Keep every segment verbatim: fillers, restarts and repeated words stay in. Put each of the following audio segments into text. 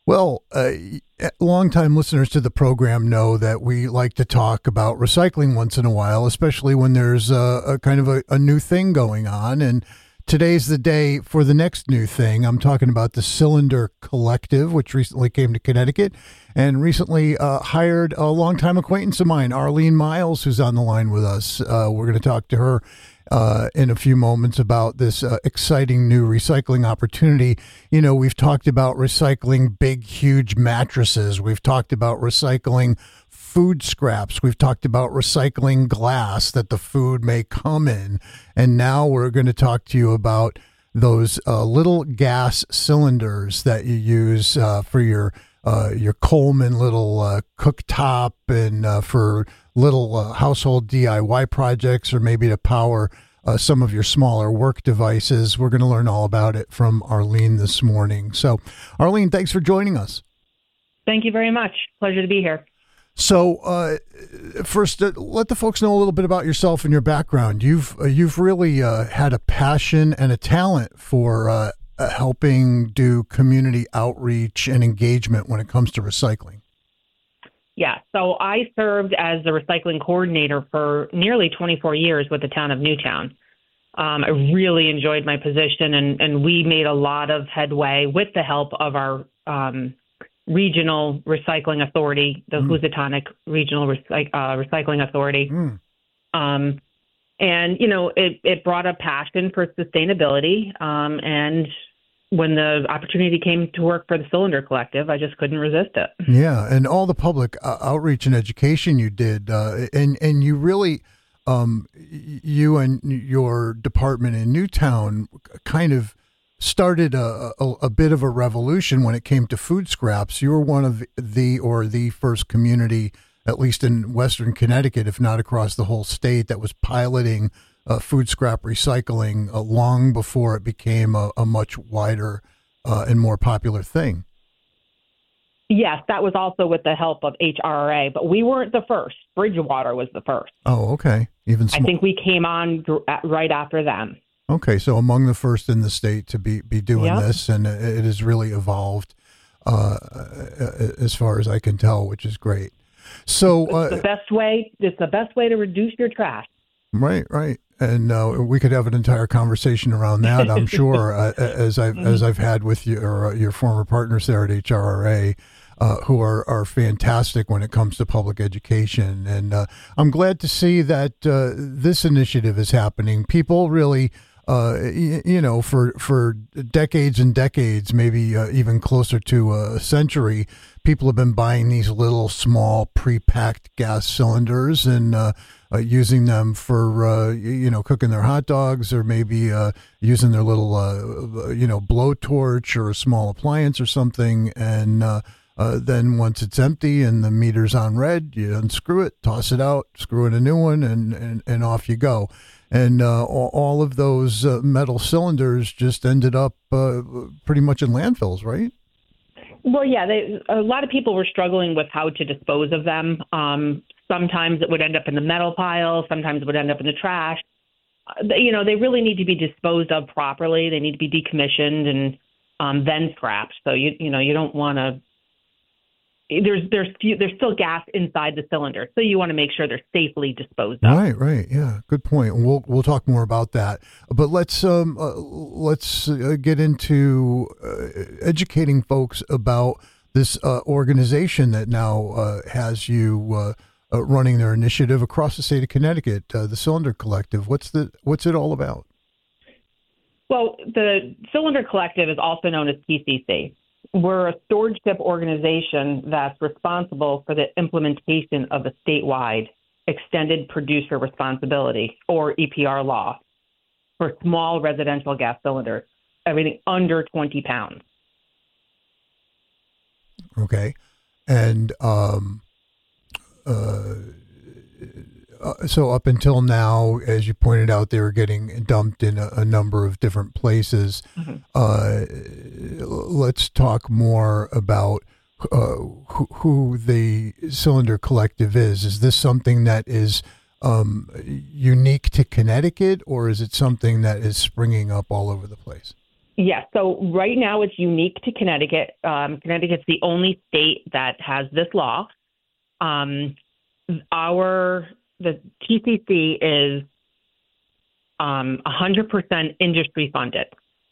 Well, uh, longtime listeners to the program know that we like to talk about recycling once in a while, especially when there's a, a kind of a, a new thing going on. And today's the day for the next new thing. I'm talking about the Cylinder Collective, which recently came to Connecticut and recently uh, hired a longtime acquaintance of mine, Arlene Miles, who's on the line with us. Uh, we're going to talk to her Uh, in a few moments about this uh, exciting new recycling opportunity. You know, we've talked about recycling big, huge mattresses. We've talked about recycling food scraps. We've talked about recycling glass that the food may come in. And now we're going to talk to you about those uh, little gas cylinders that you use uh, for your uh, your Coleman little uh, cooktop and uh, for little uh, household D I Y projects, or maybe to power uh, some of your smaller work devices. We're going to learn all about it from Arlene this morning. So, Arlene, thanks for joining us. Thank you very much. Pleasure to be here. So, uh, first, uh, let the folks know a little bit about yourself and your background. You've uh, you've really uh, had a passion and a talent for uh, uh, helping do community outreach and engagement when it comes to recycling. Yeah, so I served as the recycling coordinator for nearly twenty-four years with the town of Newtown. Um, I really enjoyed my position, and, and we made a lot of headway with the help of our um, regional recycling authority, the mm. Housatonic Regional Recy- uh, Recycling Authority. Mm. Um, and, you know, it, it brought a passion for sustainability, um, and when the opportunity came to work for the Cylinder Collective, I just couldn't resist it. Yeah, and all the public uh, outreach and education you did, uh, and and you really, um, you and your department in Newtown kind of started a, a, a bit of a revolution when it came to food scraps. You were one of the, or the first community, at least in Western Connecticut, if not across the whole state, that was piloting Uh, food scrap recycling uh, long before it became a, a much wider uh, and more popular thing. Yes, that was also with the help of H R R A, but we weren't the first. Bridgewater was the first. Oh, okay. Even sm- I think we came on right after them. Okay, so among the first in the state to be, be doing yep. this, and it has really evolved uh, as far as I can tell, which is great. So uh, it's the best way. It's the best way to reduce your trash. Right, right. And uh, we could have an entire conversation around that, I'm sure, uh, as I've as I've had with your your former partners there at H R R A, uh, who are, are fantastic when it comes to public education. And uh, I'm glad to see that uh, this initiative is happening. People really, uh, you, you know, for for decades and decades, maybe uh, even closer to a century, people have been buying these little small pre-packed gas cylinders and uh, uh, using them for, uh, you know, cooking their hot dogs, or maybe uh, using their little, uh, you know, blowtorch or a small appliance or something. And uh, uh, then once it's empty and the meter's on red, you unscrew it, toss it out, screw in a new one, and, and, and off you go. And uh, all of those uh, metal cylinders just ended up uh, pretty much in landfills, right? Well, yeah, they, a lot of people were struggling with how to dispose of them. Um, sometimes it would end up in the metal pile. Sometimes it would end up in the trash. Uh, you know, they really need to be disposed of properly. They need to be decommissioned and um, then scrapped. So, you you know, you don't want to there's there's few, there's still gas inside the cylinder, so you want to make sure they're safely disposed of. Right, right, yeah, good point. We'll we'll talk more about that, but let's um uh, let's uh, get into uh, educating folks about this uh, organization that now uh, has you uh, uh, running their initiative across the state of Connecticut, uh, the Cylinder Collective. What's the what's it all about? Well, the Cylinder Collective is also known as P C C. We're a stewardship organization that's responsible for the implementation of a statewide extended producer responsibility, or E P R law, for small residential gas cylinders, everything under twenty pounds. Okay. And um, uh, uh, so up until now, as you pointed out, they were getting dumped in a, a number of different places. Mm-hmm. Uh, let's talk more about uh, who, who the Cylinder Collective is. Is this something that is um, unique to Connecticut, or is it something that is springing up all over the place? Yes. So right now it's unique to Connecticut. Um, Connecticut's the only state that has this law. Um, our the T C C is um, one hundred percent industry funded.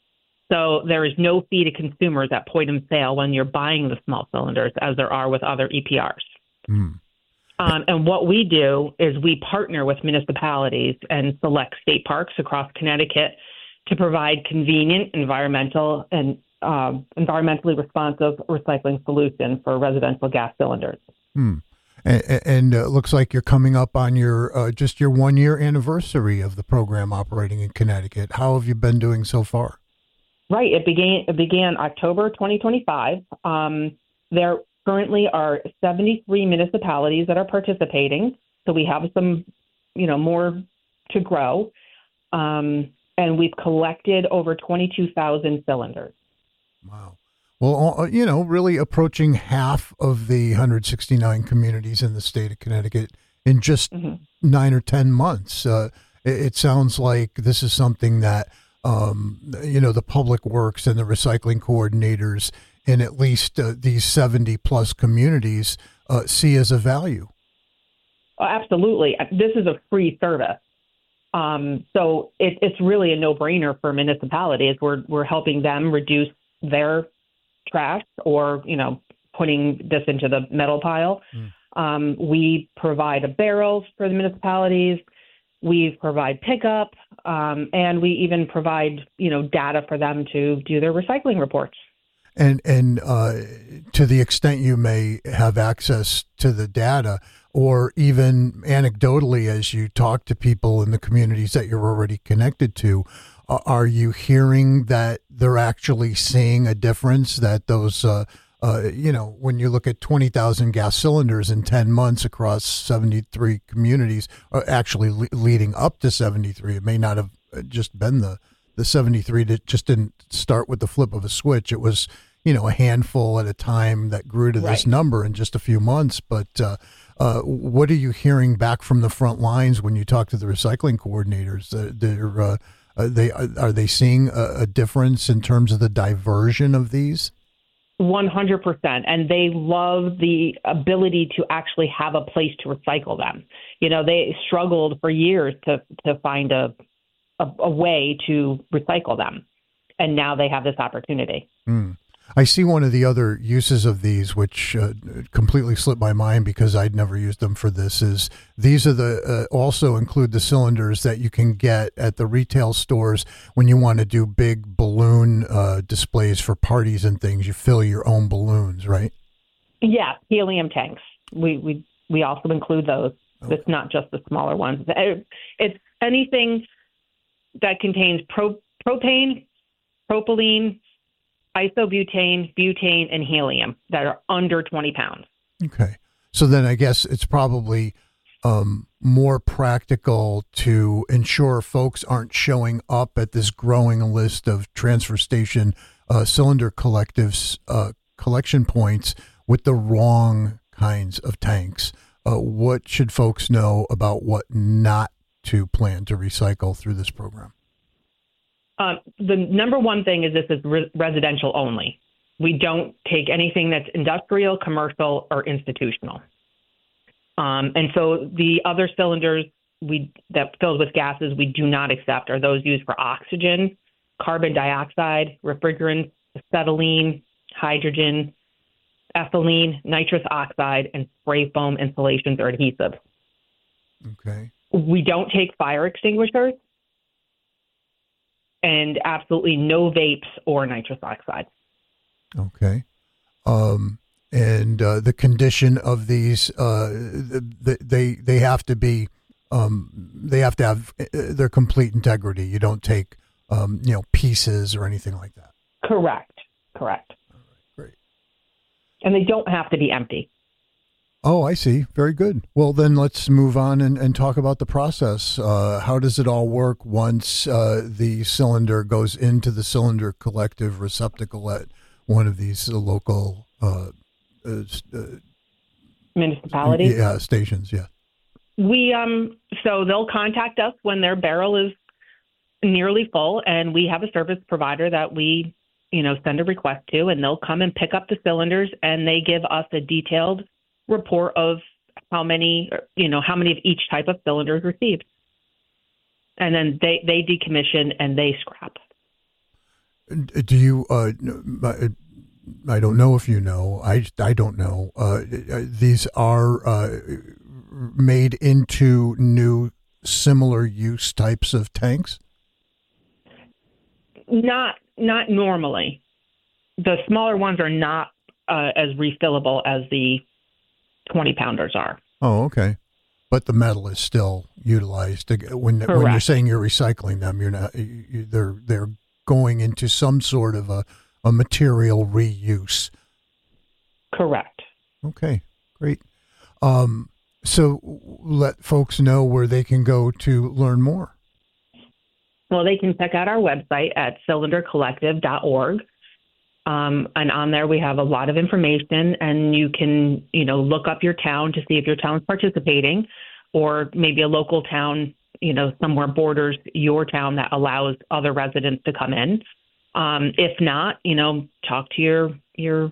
So there is no fee to consumers at point of sale when you're buying the small cylinders, as there are with other E P Rs. Mm. Um, and what we do is we partner with municipalities and select state parks across Connecticut to provide convenient, environmental and uh, environmentally responsive recycling solutions for residential gas cylinders. Hmm. And, and uh, looks like you're coming up on your uh, just your one year anniversary of the program operating in Connecticut. How have you been doing so far? Right. It began it began October twenty twenty-five. Um, there currently are seventy-three municipalities that are participating. So we have some, you know, more to grow. Um, and we've collected over twenty-two thousand cylinders. Wow. Well, you know, really approaching half of the one hundred sixty-nine communities in the state of Connecticut in just mm-hmm. nine or ten months. Uh, it, it sounds like this is something that, um, you know, the public works and the recycling coordinators in at least uh, these seventy plus communities uh, see as a value. Oh, absolutely. This is a free service. Um, so it, it's really a no-brainer for municipalities. We're we're helping them reduce their trash, or you know, putting this into the metal pile. Mm. Um, we provide a barrel for the municipalities. We provide pickup, um, and we even provide you know data for them to do their recycling reports. And and uh, to the extent you may have access to the data, or even anecdotally, as you talk to people in the communities that you're already connected to, uh, are you hearing that they're actually seeing a difference? That those, uh, uh, you know, when you look at twenty thousand gas cylinders in ten months across seventy-three communities, or actually le- leading up to seventy-three, it may not have just been the the seventy-three that just didn't start with the flip of a switch. It was, you know, a handful at a time that grew to this right. number in just a few months. But uh, uh, what are you hearing back from the front lines when you talk to the recycling coordinators? Uh, they're, uh, are they are they seeing a, a difference in terms of the diversion of these? one hundred percent. And they love the ability to actually have a place to recycle them. You know, they struggled for years to, to find a A, a way to recycle them, and now they have this opportunity. Mm. I see one of the other uses of these, which uh, completely slipped my mind because I'd never used them for this, is these are the uh, also include the cylinders that you can get at the retail stores when you want to do big balloon uh, displays for parties and things. You fill your own balloons, right? Yeah, helium tanks. We we we also include those. Okay. It's not just the smaller ones. It's anything that contains pro- propane, propylene, isobutane, butane, and helium that are under twenty pounds. Okay. So then I guess it's probably um, more practical to ensure folks aren't showing up at this growing list of transfer station uh, cylinder collectives, uh, collection points with the wrong kinds of tanks. Uh, what should folks know about what not to plan to recycle through this program? Uh, the number one thing is this is re- residential only. We don't take anything that's industrial, commercial, or institutional. Um, and so the other cylinders we that filled with gases we do not accept are those used for oxygen, carbon dioxide, refrigerants, acetylene, hydrogen, ethylene, nitrous oxide, and spray foam insulations or adhesives. Okay. We don't take fire extinguishers, and absolutely no vapes or nitrous oxide. Okay. Um, and uh, the condition of these, uh, the, they they have to be, um, they have to have their complete integrity. You don't take, um, you know, pieces or anything like that. Correct. Correct. All right. Great. And they don't have to be empty. Oh, I see. Very good. Well, then let's move on and, and talk about the process. Uh, how does it all work once uh, the cylinder goes into the cylinder collective receptacle at one of these uh, local uh, uh, municipalities? Yeah, stations. Yeah. We um. So they'll contact us when their barrel is nearly full, and we have a service provider that we, you know, send a request to, and they'll come and pick up the cylinders, and they give us a detailed report of how many, you know, how many of each type of cylinder is received. And then they, they decommission and they scrap. Do you, uh, I don't know if you know, I, I don't know, uh, these are uh, made into new similar use types of tanks? Not, not normally. The smaller ones are not uh, as refillable as the twenty pounders are. Oh, okay. But the metal is still utilized when Correct. when you're saying you're recycling them. You're not. You, they're they're going into some sort of a, a material reuse. Correct. Okay, great. Um, so let folks know where they can go to learn more. Well, they can check out our website at cylinder collective dot org. Um, and on there, we have a lot of information, and you can, you know, look up your town to see if your town's participating, or maybe a local town, you know, somewhere borders your town that allows other residents to come in. Um, if not, you know, talk to your your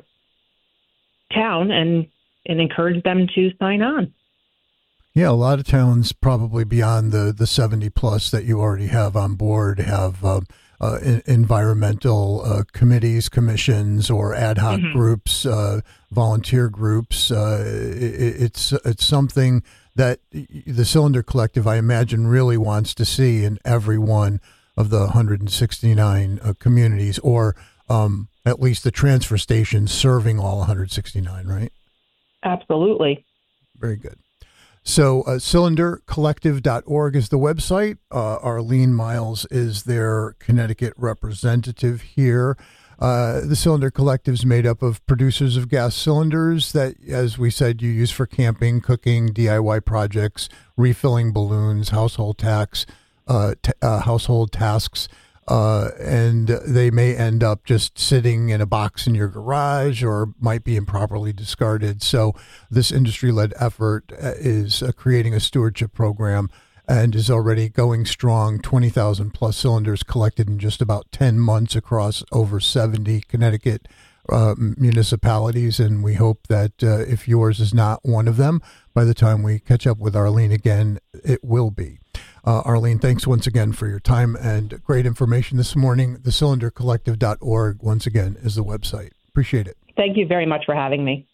town and and encourage them to sign on. Yeah, a lot of towns, probably beyond the the seventy plus that you already have on board, have uh, uh, in, environmental uh, committees, commissions, or ad hoc mm-hmm. groups, uh, volunteer groups. Uh, it, it's it's something that the Cylinder Collective, I imagine, really wants to see in every one of the one hundred sixty-nine uh, communities, or um, at least the transfer stations serving all one hundred sixty-nine, right? Absolutely. Very good. So uh, cylinder collective dot org is the website. Uh, Arlene Miles is their Connecticut representative here. Uh, the Cylinder Collective is made up of producers of gas cylinders that, as we said, you use for camping, cooking, D I Y projects, refilling balloons, household tax, uh, t- uh, household tasks. Uh, and they may end up just sitting in a box in your garage, or might be improperly discarded. So this industry-led effort is uh, creating a stewardship program and is already going strong. twenty thousand plus cylinders collected in just about ten months across over seventy Connecticut uh, municipalities. And we hope that uh, if yours is not one of them, by the time we catch up with Arlene again, it will be. Uh, Arlene, thanks once again for your time and great information this morning. the cylinder collective dot org, once again, is the website. Appreciate it. Thank you very much for having me.